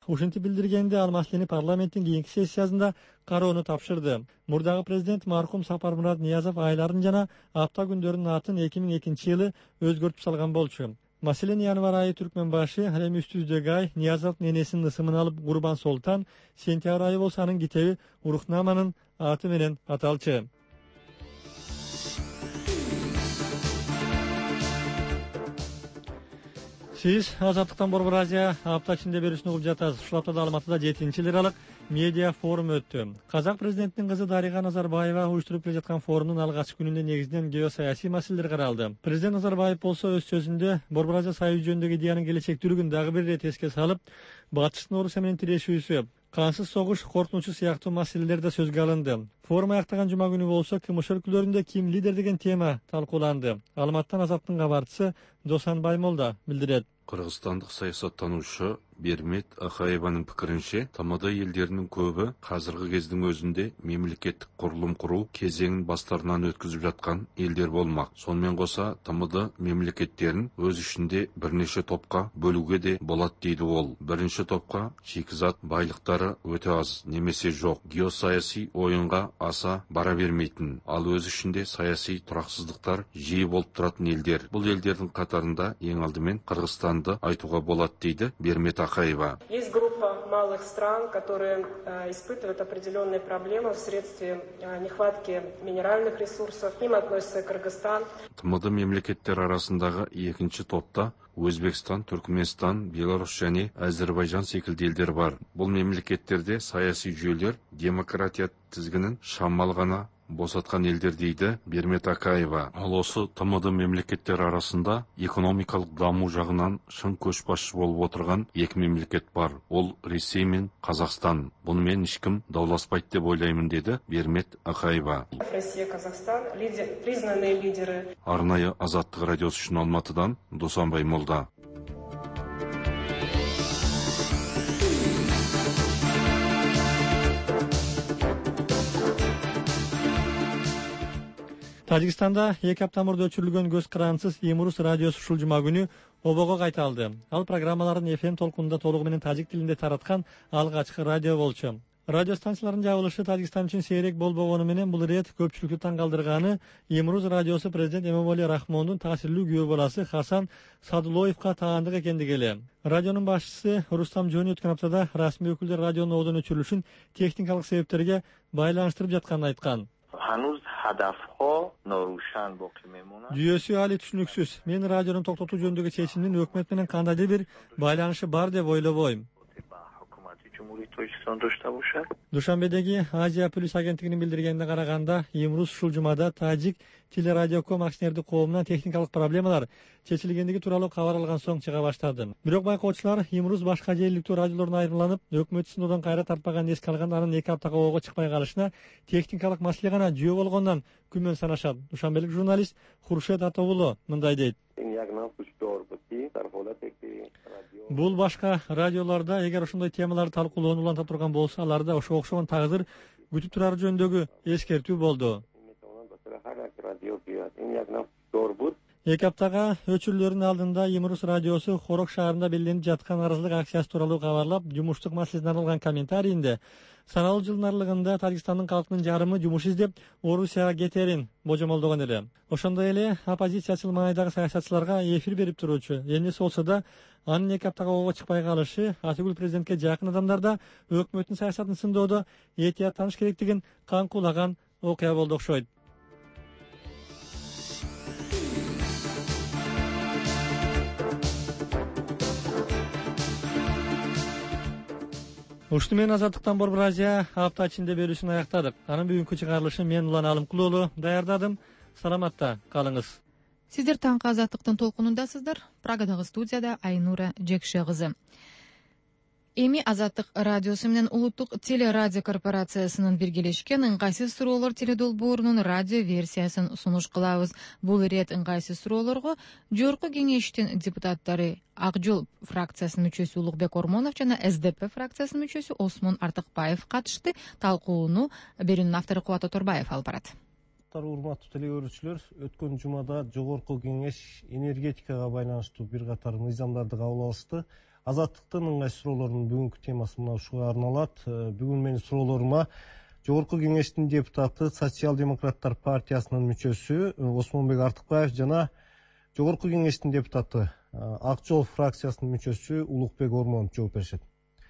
Ушинтип билдиргенде ал маселени парламенттин кийинки сессиясында кароону тапшырды. Мурдагы президент маркум Сапармурат Ниязов айларын жана апта күндөрүнүн атын 2002-жылы өзгөртүп салган болчу. Маселен, январь айы Түркмөнбашы, ал эми үстүздөгү ай Ниязовдун энесинин ысымын алып Курбан Солтан, сентябрь айы болсо анын китеби Урухнаманын аты менен аталчу. Сиз Азаттыктан Борбор Азия апта ичинде берүүсүн угуп жатасыз. Ушул аптада Алматыда 7-эл аралык медиа форум өттү. Казак президентинин кызы Дарига Назарбаева уюштуруп келе жаткан форумдун алгачкы күнүндө негизинен геосаясий маселелер каралды. Президент Назарбаев болсо өз сөзүндө Борбор Азия союзу жөнүндөгү идеянын келечектүүлүгүн дагы бир ирет эске салып, батыштын Орусия менен тирешүүсү, кансыз согуш коркунучу сыяктуу маселелер да сөзгө алынды. Форум аяктаган жума күнү болсо КМШ өлкөлөрүндө ким лидер деген тема талкууланды. Алматтан Азаттын кабарчысы Досан Баймолда билдирет. Кыргызстандык саясаттануучу Бермет Акаеванын пикиринче, ТМД элдеринин көбү азыркы кездин өзүндө мемлекеттик курулум куруу кезеңин баштарынан өткүзүп жаткан элдер болмак. Сонун менен коса, ТМД мемлекеттерин өз ичинде бир нече топко бөлүүгө де болот дейди ол. Биринчи топко шикизат байлыктары өтө аз, немесе жок. Геосаясий оюнга аса бара бермейтин. Ал өз ичинде саясий тураксыздыктар жиі болуп туратын элдер. Бул элдердин катарында эң алдымен Кыргызстанды айтууга болот дейди Бермет Акаева. Есть группа малых стран, которые испытывают определенные проблемы вследствие нехватки минеральных ресурсов. К ним относится Кыргызстан. ТМД мемлекеттер арасындагы экинчи топта Өзбекстан, Түркменстан, Беларусь және Азербайжан секилди элдер бар. Бул мемлекеттерде саясий жүйөлөр демократия тизгинин шамал гана босаткан элдер дейди Бермет Акаева. Ал осы ТМД мемлекеттер арасында экономикалык дамуу жагынан шын көч башчы болуп отурган эки мемлекет бар. Ол Ресей мен Казакстан. Буну мен эч ким дауласпайт деп ойлоймун, деди Бермет Акаева. Россия, Казахстан признанные лидеры. Арнайы Азаттык радиосу үчүн Алматыдан Досан Баймолда. Тажикстанда 2 апта мурда өчүрүлгөн көз карансыз Имурус радиосу ушул жума күнү обого кайталды. Ал программаларын FM толкунунда толугу менен тажик тилинде тараткан алгачкы радио болчу. Радио станцияларынын жабылышы Тажикстан үчүн сейрек болбогону менен бул ирет көпчүлүктү таң калтырганы Имурус радиосу президент Эмомали Рахмондун таасирлүү күйөө баласы Хасан Садулоевго таандык экендиги эле. Радионун башчысы Рустам Жони өткөн аптада расмий өкүлдөр радионун ободон өчүрүлүшүн техникалык себептерге байланыштырып жатканын айткан. Жүйөсү али түшүнүксүз. Мен радионун токтотуу жөнүндөгү чечимдин өкмөт менен кандайдыр бир байланышы бар деп ойлобойм. Душанбедеги Азия Плюс агенттигинин билдиргенине караганда, Имурус ушул жумада Тажик телерадиоком акционердик коомунан техникалык проблемалар чечилгендиги тууралуу кабар алган соң чыга баштады. Бирок байкоочулар Имурус башка жээликтүү радиолордон айырмаланып, өкмөт сыноодан кайра тартпаганын эске алган, анын 2 аптага ого чыкпай калышына техникалык маселе гана жөө болгондон күмөн санашат. Душанбелик журналист Хуршет Атоулу мындай дейт. Бул башка радиолордо эгер ошондой темалар талкууланып уланта турган болсо, аларда ошого окшогон тагдыр күтүп турары жөнүндөгү эскертүү болду. 2 аптага өчүрүлөрүнүн алдында Имурус радиосу Хорок шаарында белгиленип жаткан арызылык акциясы тууралуу кабарлап, жумуштук маселесине арналган комментарийинде саналуу жылдын аралыгында Тажикстандын калкынын жарымы жумуш издеп Орусияга кетерин божомолдогон эле. Ошондой эле оппозициячыл маанайдагы саясатчыларга эфир берип туруучу. Эмнеси болсо да, анын 2 аптага ого чыкпай калышы Атыгүл президентке жакын адамдарда өкмөттүн саясатын сындоодо этияттаныш керектигин каңкуулаган окуя болду окшойт. Ушуну менен Азаттыктан Борбор Азия апта ичинде берүүсүн аяктадык. Анын бүгүнкү чыгарылышын мен Улан Алымкулуулу даярдадым. Саламатта калыңыз. Сиздер таңкы Азаттыктын толкунундасыздар. Прагадагы студияда Айнура Жекше кызы. Эми Азаттык радиосу менен Улуттук телерадио корпорациясынын биргелешкен ыңгайсыз суроолор теледолбоорунун радио версиясын сунуш кылабыз. Бул ирет ыңгайсыз суроолорго жогорку кеңештин депутаттары Ак жол фракциясынын мүчөсү Улукбек Ормонов жана СДП фракциясынын мүчөсү Осмон Артыкбаев катышты. Талкууну берүүнүн автору Кубат Оторбаев алып барат. Урматтуу телегөрүүчүлөр, өткөн жумада жогорку кеңеш энергетикага байланыштуу бир катар мыйзамдарды кабыл алышты. Азаттыктын ыңгай суроолорунун бүгүнкү темасы мына ушуга арналат. Бүгүн менин суроолорума Жогорку Кеңештин депутаты, Социал-демократтар партиясынын мүчөсү Осмонбек Артыкбаев жана Жогорку Кеңештин депутаты, Ак Жол фракциясынын мүчөсү Улукбек Ормонов жооп беришет.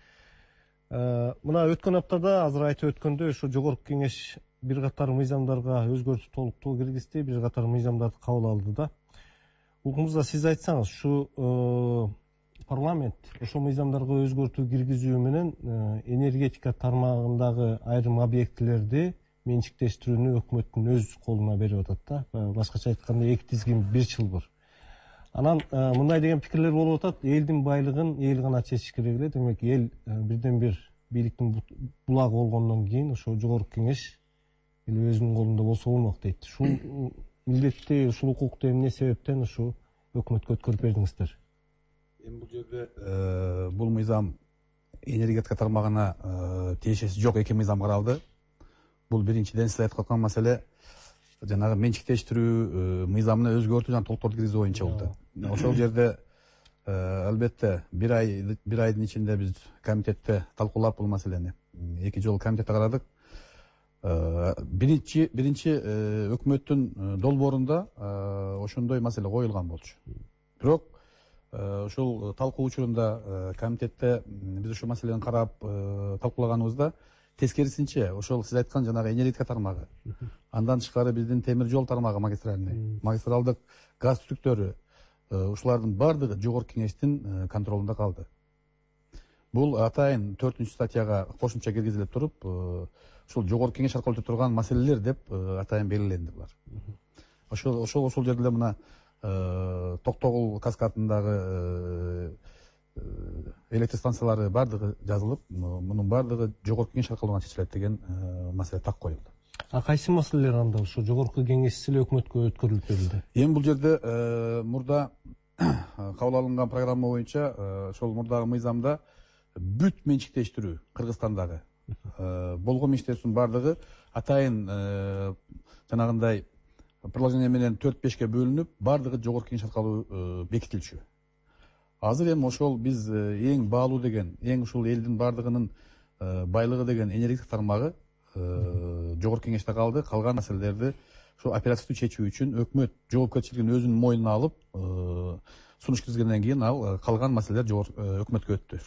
Мына өткөн аптада азыр айтып өткөндөй, ушу Жогорку Кеңеш бир катар мыйзамдарга өзгөртүү толуктоо киргизди, бир катар мыйзамдарды кабыл алды да. Улкумузда сиз айтсаңыз, ушу парламент ошол мыйзамдарга өзгөртүү киргизүү менен энергетика тармагындагы айрым объектилерди менчиктештирүүнү өкмөттүн өз колуна берип атат да. Башкача айтканда 2 тизгин 1 чылбыр. Анан мындай деген пикирлер болуп атат: элдин байлыгын эл гана чечиш керек эле. Демек, эл бирден бир бийликтин булагы болгондон кийин ошо Жогорку Кеңеш эле өзүнүн колунда болсо болмок дейт. Ушул милдетти, ушул укукту эмне себептен ушу өкмөткө өткөрүп бердиңиздер? Эми бул жерде бул мыйзам энергетика тармагына тиешеси жок 2 мыйзам каралды. Бул биринчиден сиз айтып аткан маселе жанагы менчиктештирүү мыйзамына өзгөртүү жана толуктоолорду киргизүү боюнча болду. Ошол жерде албетте бир айдын ичинде биз комитетте талкуулап бул маселени 2 жолу комитетте карадык. Биринчи өкмөттүн долбоорунда ошондой маселе коюлган болчу. Бирок ушул талкуу учурунда комитетте биз ушул маселени карап талкуулаганыбызда тескерисинче ошол сиз айткан жанагы энергетика тармагы, андан тышкары биздин темир жол тармагы, магистралдык газ түтүктөрү, ушулардын баардыгы Жогорку Кеңештин контролунда калды. Бул атайын 4-статьяга кошумча киргизилип туруп, ушул Жогорку Кеңеш аркылуу өтө турган маселелер деп атайын белгиленди булар. Ошол жерде мына Токтогул каскадындагы электр станциялары баардыгы жазылып, мунун баардыгы Жогорку Кеңеш аркылуу чечилет деген маселе так коюлду. Кайсы маселелер анда ушу Жогорку Кеңеш эле өкмөткө өткөрүлүп берилди? Эми бул жерде мурда кабыл алынган программа боюнча ошол мурдагы мыйзамда бүт менчиктештирүү Кыргызстандагы болгон менчиктештирүүнүн баардыгы атайын жанагындай приложение менен 4-5ке бөлүнүп, баардыгы Жогорку Кеңеш аркылуу бекитилчү. Азыр эми ошол биз эң баалуу деген, эң ушул элдин баардыгынын байлыгы деген энергетика тармагы Жогорку Кеңеште калды. Калган маселелерди ошо оперативдүү чечүү үчүн өкмөт жоопкерчилигин өзүнүн мойнуна алып, сунуш киргизгенден кийин ал калган маселелер өкмөткө өттү.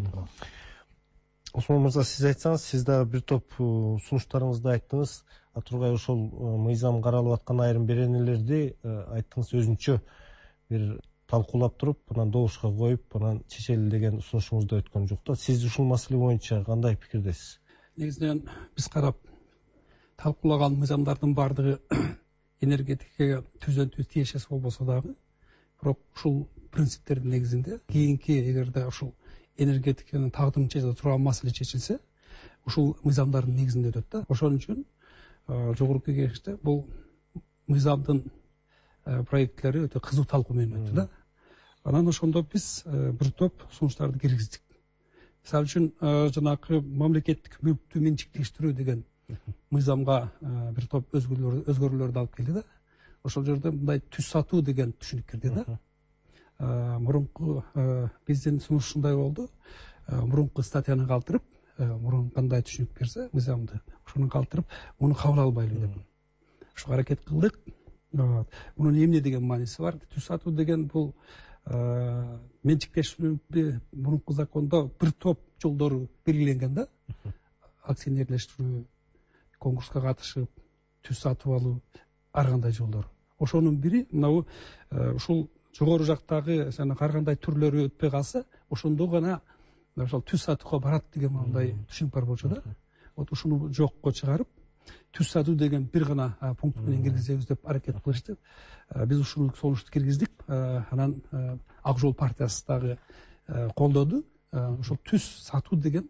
Осмон мырза, сиз айтсаңыз, сиз дагы бир топ сунуштарыңызды айттыңыз. Тургай ошол мыйзам каралып аткан айрым беренелерди айттыңыз, өзүнчө бир талкуулап туруп, анан добушка коюп, анан чечели деген сунушуңузда өткөн жок да. Сиз ушул маселе боюнча кандай пикирдесиз? Негизинен биз карап талкуулаган мыйзамдардын баардыгы энергетикага түздөн-түз тиешеси болбосо дагы, бирок ушул принциптердин негизинде кийинки эгерде ушул энергетиканын тагдырын чече турган маселе чечилсе, ушул мыйзамдардын негизинде өтөт да. Ошон үчүн Жогорку Кеңеште бул мыйзамдын проектлери өтө кызуу талкуу менен өттү да. Анан ошондо биз бир топ сунуштарды киргиздик. Мисалы үчүн жанагы мамлекеттик мүлктү менчиктештирүү деген мыйзамга бир топ өзгөрүүлөрдү алып келди да. Ошол жерде мындай түз сатуу деген түшүнүк кирди да. Мурунку биздин сунушундай болду. Мурунку статьяны калтырып, мурун кандай түшүнүк берсе мыйзамды, ошону калтырып, муну кабыл албайлы деп. Ошого аракет кылдык. Мунун эмне деген мааниси бар? Түз сатуу деген бул менчиктештирүү мурунку закондо бир топ жолдору белгиленген да. Акционерлештирүү, конкурска катышып, түз сатып алуу, ар кандай жолдор. Ошонун бири мынау ушул жогору жактагы ар кандай түрлөрү өтпөй калса, ошондо гана ошол түз сатууга барат деген мындай түшүнүк бар болчу да. Вот ушуну жокко чыгарып, түз сатуу деген бир гана пункт менен киргизебиз деп аракет кылышты. Биз ушул сунушту киргиздик. Анан Ак Жол партиясы дагы колдоду. Ошол түз сатуу деген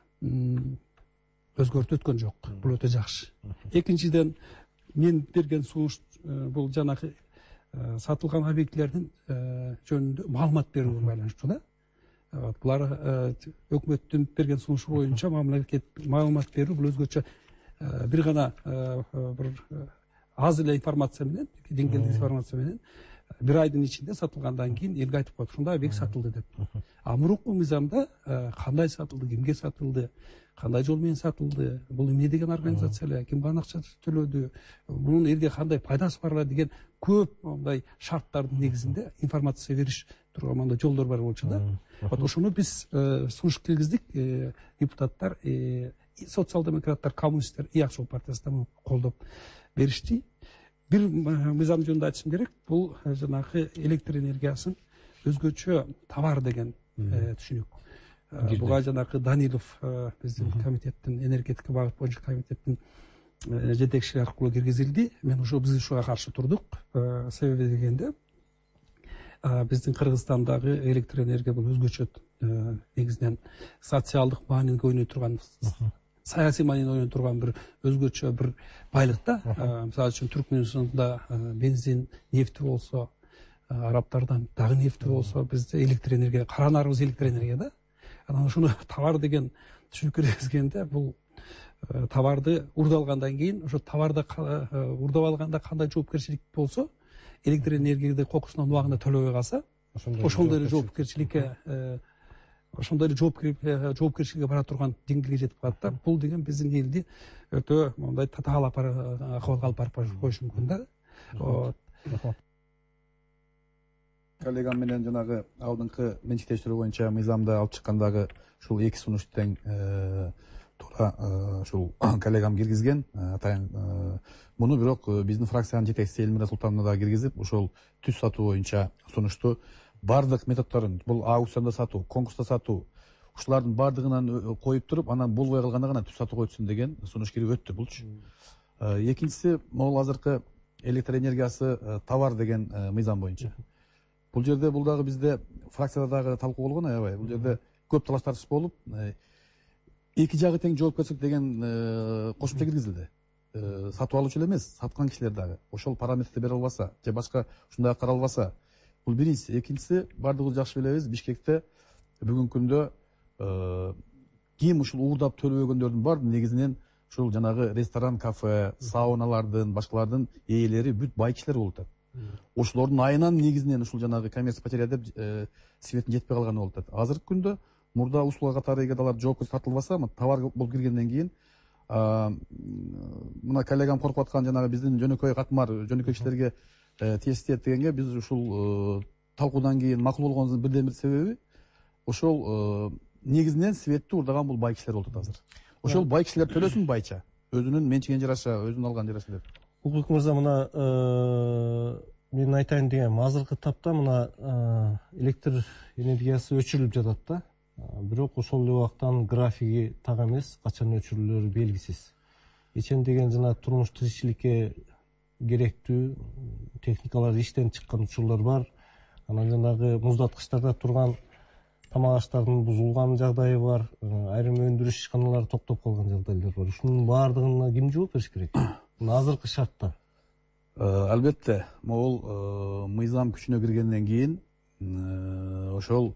өзгөртүү өткөн жок. Бул өтө жакшы. Экинчиден, мен берген сунуш бул жанагы сатылган объектилердин жөнүндө маалымат берүүгө байланыштуу да. Булар өкмөттүн берген сунушу боюнча маалымат берүү бул өзгөчө бир гана бир аз эле информация менен, деңгээлдик информация менен бир айдын ичинде сатылгандан кийин элге айтып коет ушундай объект сатылды деп. А мурунку мыйзамда кандай сатылды, кимге сатылды, кандай жол менен сатылды, бул эмне деген организация эле, ким кандай акча төлөдү, мунун элге кандай пайдасы бар эле деген көп мындай шарттардын негизинде информация бериш турган мындай жолдор бар болчу да. Вот ошону биз сунуш киргиздик, депутаттар, социал-демократтар, коммунисттер, и Ак Жол партиясы да муну колдоп беришти. Бир мыйзам жөнүндө айтышым керек, бул жанагы электр энергиясын өзгөчө товар деген түшүнүк. Буга жанагы Данилов биздин комитеттин энергетика багыт боюнча комитеттин жетекчилиги аркылуу киргизилди. Мен биз ушуга каршы турдук. Себеби дегенде биздин Кыргызстандагы электр энергия бул өзгөчө негизинен социалдык маанини ойной турган, саясий маанини ойной турган бир өзгөчө бир байлык да. Мисалы үчүн Түркмөнстанда бензин, нефти болсо, арабтардан дагы нефти болсо, бизде электр энергия, кара нарыбыз электр энергия да. Анан ушуну товар деген түшүнүккө киргизгенде бул товарды урдап алгандан кийин ошо товарды урдап алганда кандай жоопкерчилик болсо, электр энергияды кокусунан убагында төлөбөй калса, ошондой эле жоопкерчиликке жоопкерчиликке бара турган деңгээлге жетип калат да. Бул деген биздин элди өтө мындай татаал акыбалга алып барып коюшу мүмкүн да. Коллегам менен жанагы алдыңкы менчиктештирүү боюнча мыйзамда алып чыккандагы ушул эки сунуш тең туура ушул коллегам киргизген атайын муну, бирок биздин фракциянын жетекчиси Элмира Султановна да киргизип, ошол түз сатуу боюнча сунушту бардык методдорун, бул аукциондо сатуу, конкурста сатуу, ушулардын бардыгынан коюп туруп, анан болбой калганда гана түз сатуу койтсун деген сунуш кирип өттү булчу. Экинчиси, могул азыркы электр энергиясы товар деген мыйзам боюнча. Бул жерде, бул дагы бизде фракцияда дагы талкуу болгон, аябай. Бул жерде көп талаш тартыш болуп, эки жагы тең жоопкерчилик деген кошумча киргизилди. Сатып алуучу эле эмес, саткан кишилер дагы ошол параметрди бере албаса же башка ушундай каралбаса, бул биринчиси. Экинчиси, бардыгыбыз жакшы билебиз, Бишкекте бүгүнкү күндө ким ушул уурдап төлөбөгөндөрдүн баары негизинен ушул жанагы ресторан, кафе, сауналардын, башкалардын ээлери бүт бай кишилер болуп атат. Ошолордун айынан негизинен ушул жанагы коммерция потеря деп светин жетпей калганы болуп атат. Азыркы күндө мурда услуга катары эгер алар жоопкерчиликке тартылбаса, товар болуп киргенден кийин мына коллегам коркуп аткан жанагы биздин жөнөкөй катмар, жөнөкөй кишилерге тиешти дегенге биз ушул талкуудан кийин макул болгонубуздун бирден бир себеби ошол негизинен светти уурдаган бул бай кишилер болуп атат азыр. Ошол бай кишилер төлөсүн байча, өзүнүн менчиген жараша, өзүнүн алган жараша деп. Укук мырза, мына мен айтайын дегеним, азыркы тапта мына электр энергиясы өчүрүлүп жатат да. Бирок ошол эле убактан графиги так эмес, качан өчүрүлөрү белгисиз. Ичен деген жана турмуш тиричиликке керектүү техникалар иштен чыккан учурлар бар. Анан жанагы муздаткычтарда турган тамак аштардын бузулган жагдайы бар, айрым өндүрүш ишканалары токтоп калган жагдайлар бар. Ушунун баардыгына ким жооп бериш керек? Азыркы шартта. Албетте, могул мыйзам күчүнө киргенден кийин ошол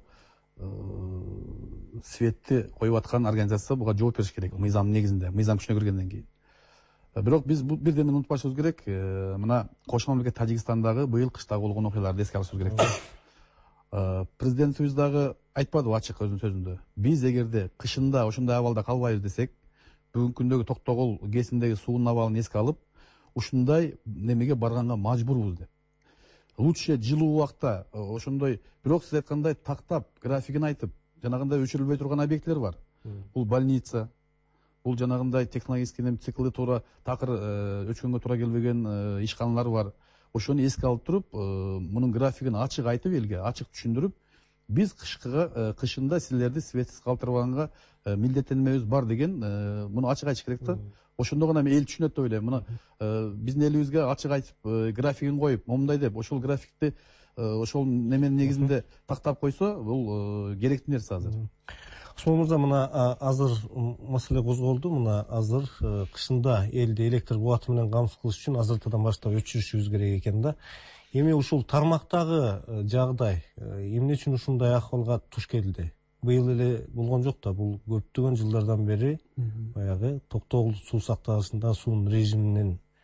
светти коюп аткан организация буга жооп бериш керек. Мыйзам негизинде, мыйзам күчүнө киргенден кийин. Бирок биз бул бирден унутпашыбыз керек. Мына кошмо мамлекет Тажикстандагы быйыл кыштагы болгон окуяларды эске алышыбыз керек. Президентибиз дагы айтпадыбы ачык өзүнүн сөзүндө? Биз эгерде кышында ошондой абалда калбайбыз десек, бүгүнкү күндөгү Токтогул КээСиндеги суунун абалын эске алып, ушундай немеге барганга мажбурбуз деп. Лучше жылуу убакта ошондой, бирок сиз айткандай тактап, графигин айтып, жанагындай өчүрүлбөй турган объектилер бар. Бул больница, бул жанагындай технологический циклы туура такыр өчкөнгө туура келбеген ишканалар бар. Ошону эске алып туруп, мунун графигин ачык айтып элге, ачык түшүндүрүп, биз кышында силерди светсиз калтырбаганга милдеттенмебиз бар деген муну ачык айтыш керек да. Ошондо гана эл түшүнөт деп ойлойм. Мына биздин элибизге ачык айтып, графигин коюп, момундай деп, ошол графикти ошол неменин негизинде тактап койсо, бул керектүү нерсе азыр. Усмон мырза, мына азыр маселе козголду. Мына азыр кышында элди электр кубаты менен камсыз кылыш үчүн азыртадан баштап өчүрүшүбүз керек экен да. Эми ушул тармактагы жагдай эмне үчүн ушундай акыбалга туш келди? Быйыл эле болгон жок да, бул көптөгөн жылдардан бери баягы Токтогул суу сактагычында суунун режиминин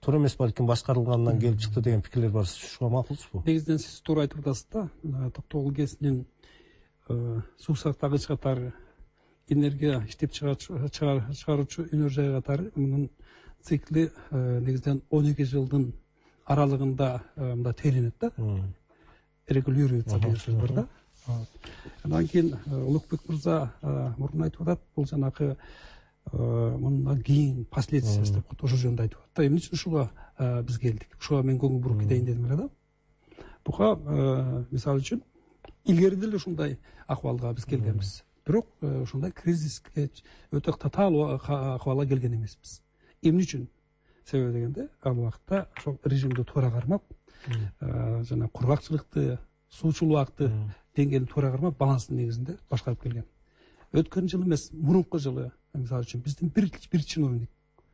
туура эмес балким башкарылгандан келип чыкты деген пикирлер бар. Ушуга макулсузбу? Негизинен сиз туура айтып атасыз да. Токтогул КЭСинин сусактагыч катары энергия иштеп чыгаруучу өнөр жай катары мунун цикли негизинен 12 жылдын аралыгында мындай тейленет да. Регулируется деген сөз бар да. Андан кийин Улукбек мырза мурун айтып атат, бул жанагы мындан кийин последствиясы деп ошол жөнүндө айтып атат. Эмне үчүн ушуга биз келдик? Ушуга мен көңүл буруп кетейин дедим эле да. Буга мисалы үчүн илгери деле ушундай акыбалга биз келгенбиз. Бирок ушундай кризиске өтө татаал акыбалга келген эмеспиз. Эмне үчүн? Себеби дегенде ал убакта ошол режимди туура кармап, жана кургакчылыкты, суучулукты деңгээлин туура кармап, баланстын негизинде башкарып келген. Өткөн жылы эмес, мурунку жылы, мисалы үчүн биздин бир чиновник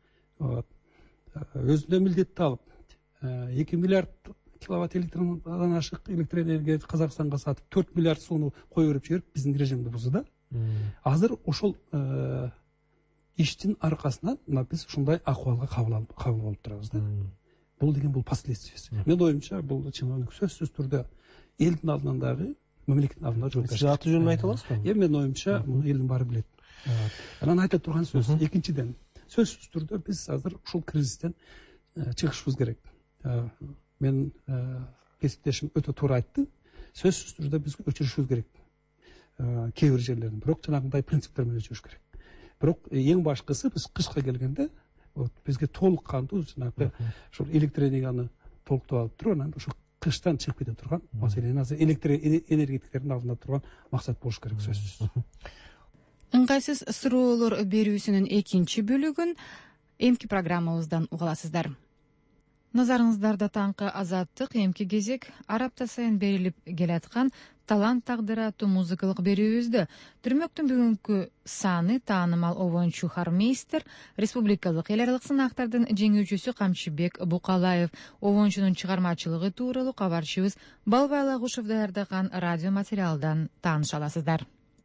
өзүнө милдетти алып, 2 миллиард киловатт электродан ашык электроэнергия Казакстанга сатып, 4 миллиард сууну кое берип жиберип, биздин режимди бузду да. Азыр ошол иштин аркасынан биз ушундай акыбалга кабыл болуп турабыз да. Бул деген бул последствиясы. Мен оюмча бул чиновник сөзсүз түрдө элдин алдынан дагы, мамлекеттин алдында жооптошуп. Сиз аты жөнүн айта аласызбы? Мен оюмча муну элдин баары билет. Анан айта турган сөз. Экинчиден, сөзсүз түрдө биз азыр ушул кризистен чыгышыбыз керек. Мен кесиптешим өтө туура айтты. Сөзсүз түрдө биз өчүрүшүбүз керек. Кээ бир жерлерин, бирок жанагындай принциптер менен өчүрүш керек. Бирок эң башкысы биз кышка келгенде бизге толук кандуу жанагы ошол электроэнергияны толуктап алып туруп, анан ошол кыштан чыгып кете турган маселени азыр электроэнергетиктердин алдында турган максат болуш керек сөзсүз. Ыңгайсыз суроолор берүүсүнүн экинчи бөлүгүн эмки программабыздан уга аласыздар. Назарыңыздарда таңкы азаттык эмки кезек ар апта сайын берилип келаткан талант тагдыры аттуу музыкалык берүүбүздө түрмөктүн бүгүнкү саны таанымал обончу хармейстер, республикалык эл аралык сынактардын жеңүүчүсү Камчыбек Букалаев обончунун чыгармачылыгы тууралуу кабарчыбыз Балбай Алагушев даярдаган радио материалдан тааныша аласыздар.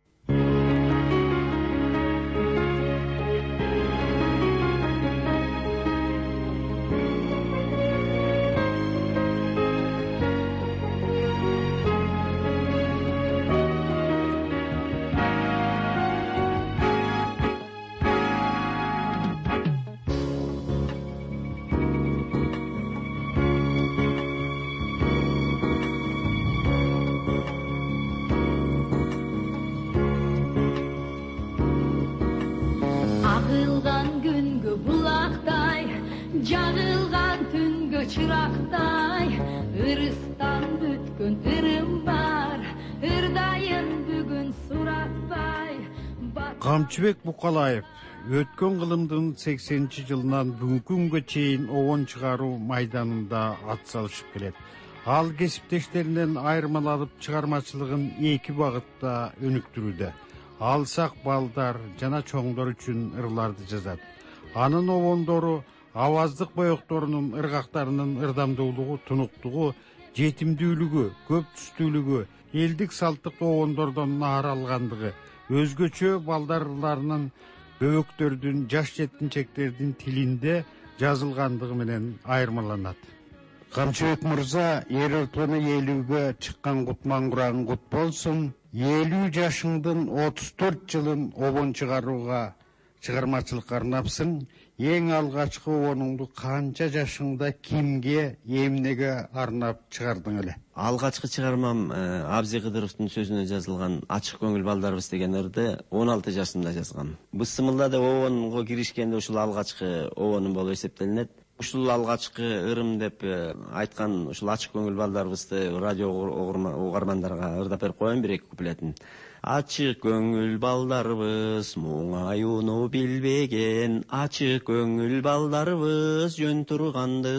Çıraqday, ırıstan bütkün ırım var, ırdayın bugün suratbay. Камчыбек Букалаев өткөн кылымдын 80-жылынан бүгүнкү күнгө чейин обон чыгаруу майданында атсалышып келет. Ал кесиптештеринен айырмаланып чыгармачылыгын эки багытта өнүктүрүүдө. Алсак балдар жана чоңдор үчүн ырларды жазат. Анын обондору аваздык боекторунун ыргактарынын ырдамдуулугу, тунуктугу, жетимдүүлүгү, көп түстүүлүгү, элдик салттык обондордон наар алгандыгы, өзгөчө балдар ырларынын бөбөктөрдүн, жаш жеткинчектердин тилинде жазылгандыгы менен айырмаланат. Камчыбек мырза, Ерөлтөнү ээлүүгө чыккан кутман курагың кут болсун. 50 жашыңдын 34 жылын обон чыгарууга чыгармачылыкка арнапсың. Эң алгачкы обонуңду канча жашыңда кимге, эмнеге арнап чыгардың эле? Алгачкы чыгармам Абзи Кыдыровдун сөзүнө жазылган Ачык көңүл балдарыбыз деген ырды 16 жашымда жазгам. Бу сымылда да обонго киришкенде ушул алгачкы обонум болуп эсептелинет. Ушул алгачкы ырым деп айткан ушул Ачык көңүл балдарыбызды радио угармандарга ырдап берип коеюн бир-эки куплетин. Ачык көңүл балдарыбыз муңаюуну билбеген, ачык көңүл балдарыбыз жөн турганды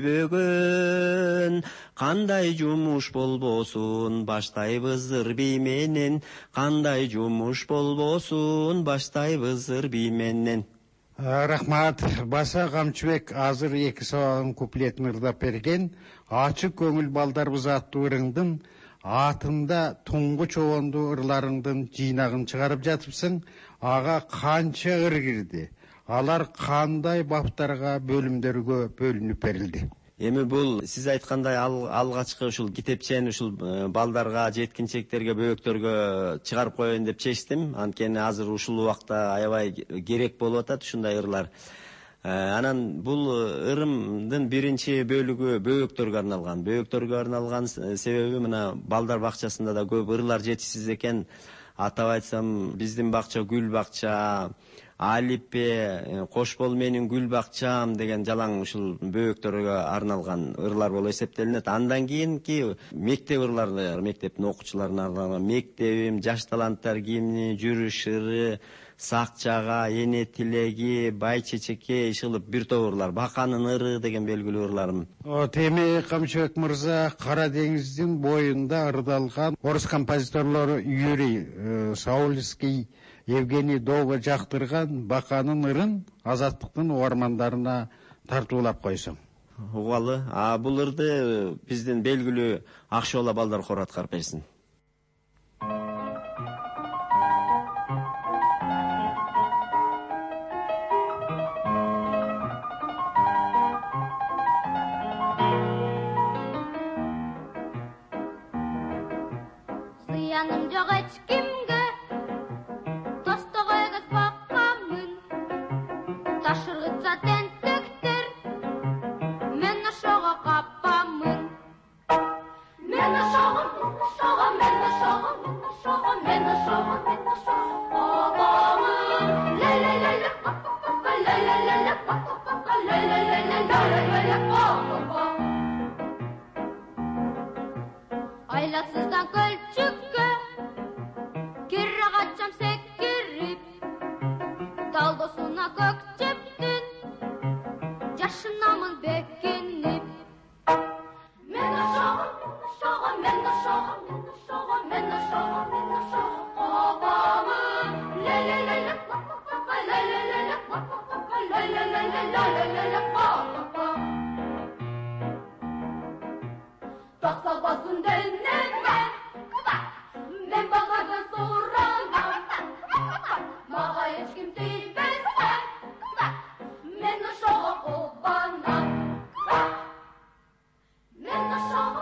сүйбөгөн. Кандай жумуш болбосун баштайбыз ыр бий менен, кандай жумуш болбосун баштайбыз ыр бий менен. Рахмат. Баса Камчыбек азыр эки сабагын куплетин ырдап берген. Ачык көңүл балдарыбыз аттуу ырыңдын атында туңгуч обонду ырларыңдын жыйнагын чыгарып жатыпсың. Ага канча ыр кирди? алар кандай баптарга, бөлүмдөргө бөлүнүп берилди? Эми бул сиз айткандай алгачкы ушул китепчени ушул балдарга, жеткинчектерге, бөбөктөргө чыгарып коеюн деп чечтим. Анткени азыр ушул убакта аябай керек болуп атат ушундай ырлар. Анан бул ырымдын биринчи бөлүгү бөбөктөргө арналган. Бөбөктөргө арналган себеби мына балдар бакчасында да көп ырлар жетишсиз экен. Атап айтсам, биздин бакча гүл бакча, Алипе, кош бол менин гүл бакчам деген жалаң ушул бөбөктөргө арналган ырлар болуп эсептелинет. Андан кийинки мектеп ырлары, мектептин окуучуларына арналган мектебим, жаш таланттар гимни, жүрүш ыры, сакчага, эне тилеги, бай чечекке ишылып бир топ ырлар, баканын ыры деген белгилүү ырларым. Теме Камчыбек мырза, Кара деңиздин боюнда ырдалган орус композиторлору Юрий Саульский, Евгений Довго жактырган баканын ырын Азаттыктын угармандарына тартуулап койсоң. Угалы, бул ырды биздин белгилүү Акшола балдар хору аткарып берсин. Сыяным жок эч кимге, тостогойго баккамын, ташыргытса тентектер, мен ошого каппамын. Мен ошого, мен ошого каппамын. Ле-ле-ле-ле, ле-ле-ле-ле, ле-ле-ле-ле, айласыздан көлчүккө кирре качам секирип, талдосуна көк чептин жашынамын бекинип. Мен ошого капамын. Ле-ле-ле-ле, ле-ле-ле-ле, ле-ле-ле-ле, таксалбасын денеме, мен багардан сураган, мага эч ким тийбесе, мен ошого кулбанам. Мен ошого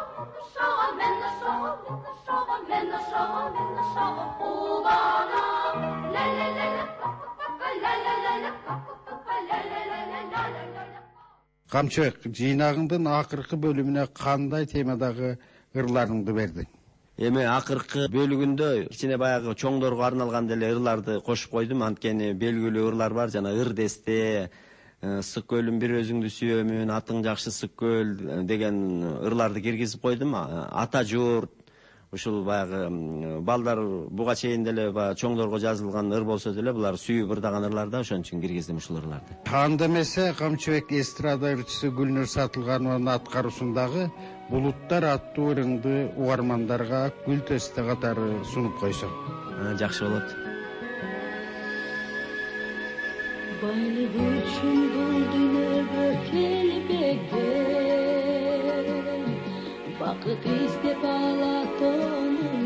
кулбанам. Ле-ле-ле-ле, ле-ле-ле-ле, ле-ле-ле-ле. Камчыбек, жыйнагыңдын акыркы бөлүмүнө кандай темадагы ырларыңды бердиң? Эми акыркы бөлүгүндө кичине баягы чоңдорго арналган деле ырларды кошуп койдум. Анткени белгилүү ырлар бар, жана ыр десте, Сык көлүм бир өзүңдү сүйөмүн, атың жакшы Сык көл деген ырларды киргизип койдум. Ата журт, ушул баягы балдар буга чейин деле чоңдорго жазылган ыр болсо деле булар сүйүп ырдаган ырлар да, ошон үчүн киргиздим ушул ырларды. Анда эмесе Камчыбек эстрада ырчысы Гүлнөр Сатылганованын аткаруусундагы Булуттар аттуу ырыңды угармандарга гүл тесте катары сунуп койсоң. Жакшы болот. Байлык үчүн бул дүйнөгө келбеген, бакыт издеп алатонун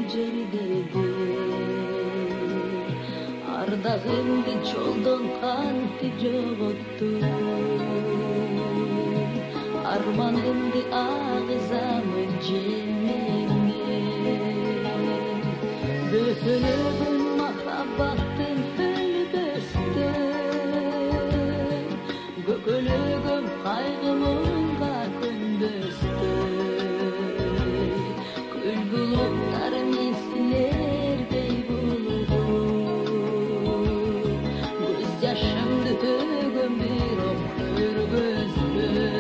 жердердин. Ардагымды жолдон кантип жоготтум, арманымды агызамын жемеңе. Бөтөлөгөн махаббаттын өлбөстөн, көкөлөгөм кайгылууга көнбөстөн. Күл булуттар мен силердей булугум, көз жашымды төгөм бирок көрбөстөн.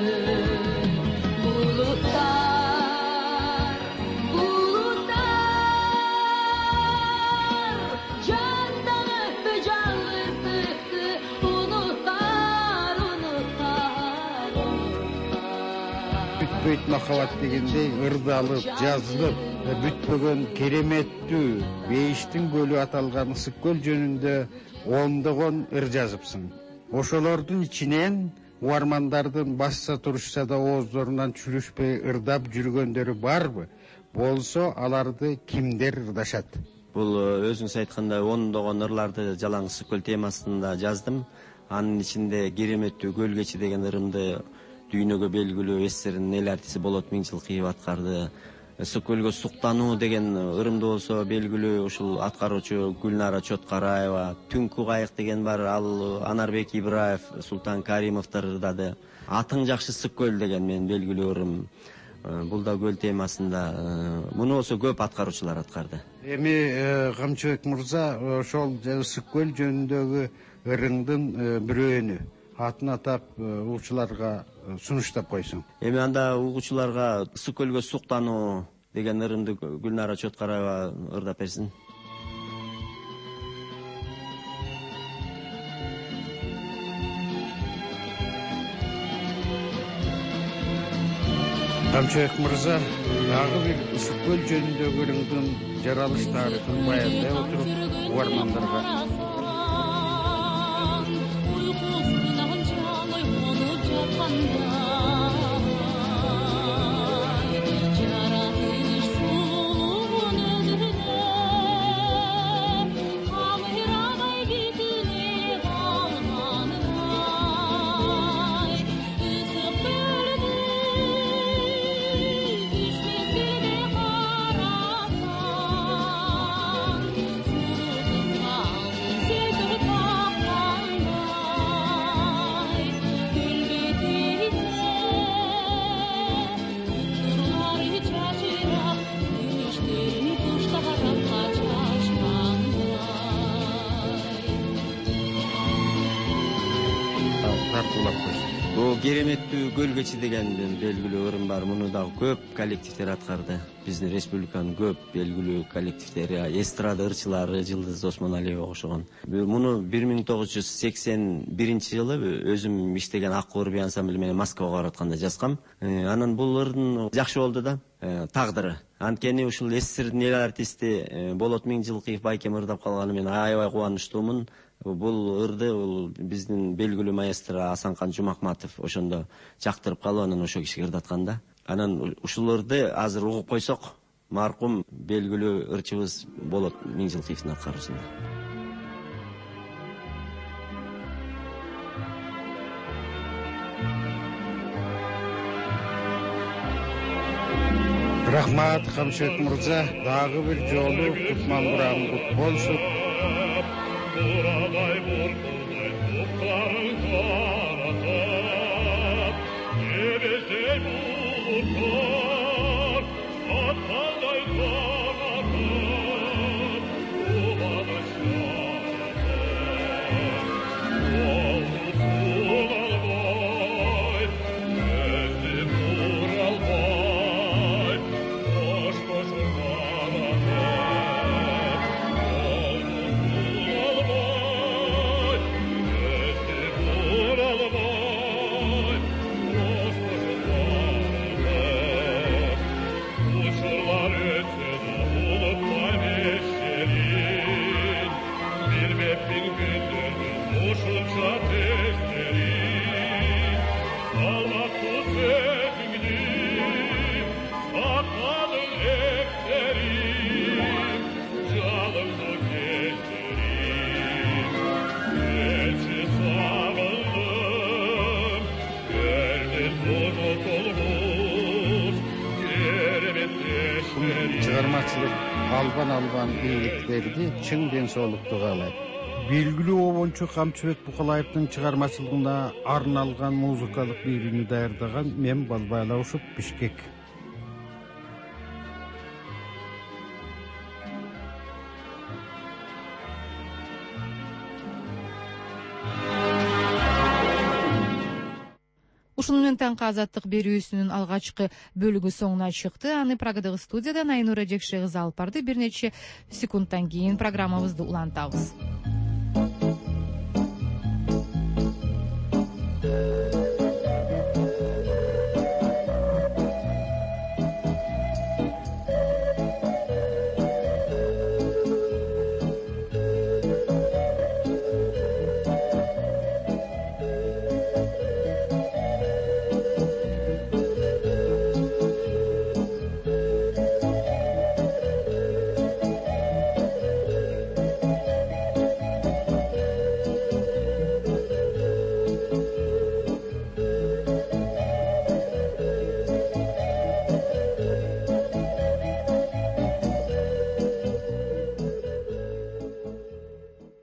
Бүтпөйт махаббат дегендей ырдалып, жазылып, бүтпөгөн кереметтүү Бейиштин көлү аталган Ысык көл жөнүндө ондогон ыр жазыпсың. Ошолордун ичинен угармандардын басса турушса да ооздорунан чүрүшпөй ырдап жүргөндөрү барбы? Болсо аларды кимдер ырдашат? Бул өзүңүз айткандай ондогон ырларды жалаң Ысык көл темасында жаздым. Анын ичинде кереметтүү көл кечи деген ырымды дүйнөгө белгилүү СССРдин эл артисти Болот Миңжылкыев аткарды. Ысык көлгө суктануу деген ырымды болсо белгилүү ушул аткаруучу Гүлнара Чоткараева, Түнкү кайык деген бар, ал Анарбек Ибраев, Султан Каримовдор ырдады. Атың жакшы ысык көл деген менин белгилүү ырым. Бул да көл темасында. Муну болсо көп аткаруучулар аткарды. Эми Камчыбек мырза ошол ысык көл жөнүндөгү ырыңдын бирөөнү атын атап угуучуларга сунуштап койсоң. Эми анда угуучуларга ысык көлгө суктануу деген ырымды Гүлнара Чоткараева ырдап берсин. Камчыбек мырза дагы бир ысык көл жөнүндөгү ырыңдын жаралыш тарыхын баяндай отуруп угармандарга Кереметтүү көл кечи деген белгилүү ырым бар. Муну дагы көп коллективдер аткарды. Биздин республиканын көп белгилүү коллективдери, эстрада ырчылары Жылдыз Осмоналиева окшогон. Муну 1981 жылы өзүм иштеген Ак Куур би ансамбли менен Москвага барып атканда жазгам. Анан бул ырдын жакшы болду да, тагдыры. Анткени ушул СССРдин эл артисти Болот Миңжылкыев байкем ырдап калганы мен аябай кубанычтуумун. Бул ырды биздин белгилүү маэстро Асанкан Жумакматов ошондо жактырып калып, анан ошо кишиге ырдаткан да. Анан ушул ырды азыр угуп койсок, маркум белгилүү ырчыбыз Болот Миңжылкыевдин аткаруусунда. Рахмат Камчыбек мырза, дагы бир жолу кутман бурагың кут болсун. Buraday burkuday kutların karatıp Gebesey bulutlar Atkanday karatıp Ulanı şahıdır Oğuzun albay Gözlü buralbay Koş koşur karatıp чыгармачылык албан ийгиликтерди, чың ден соолукту каалайт. Белгилүү обончу Камчыбек Букалаевдин чыгармачылыгына арналган музыкалык бийлигини даярдаган мен Балбай Алаушев, Бишкек. Ушуну менен таңкы азаттык берүүсүнүн алгачкы бөлүгү соңуна чыкты. Аны Прагадагы студиядан Айнура Жекше кызы алып барды. Бир нече секундтан кийин программабызды улантабыз.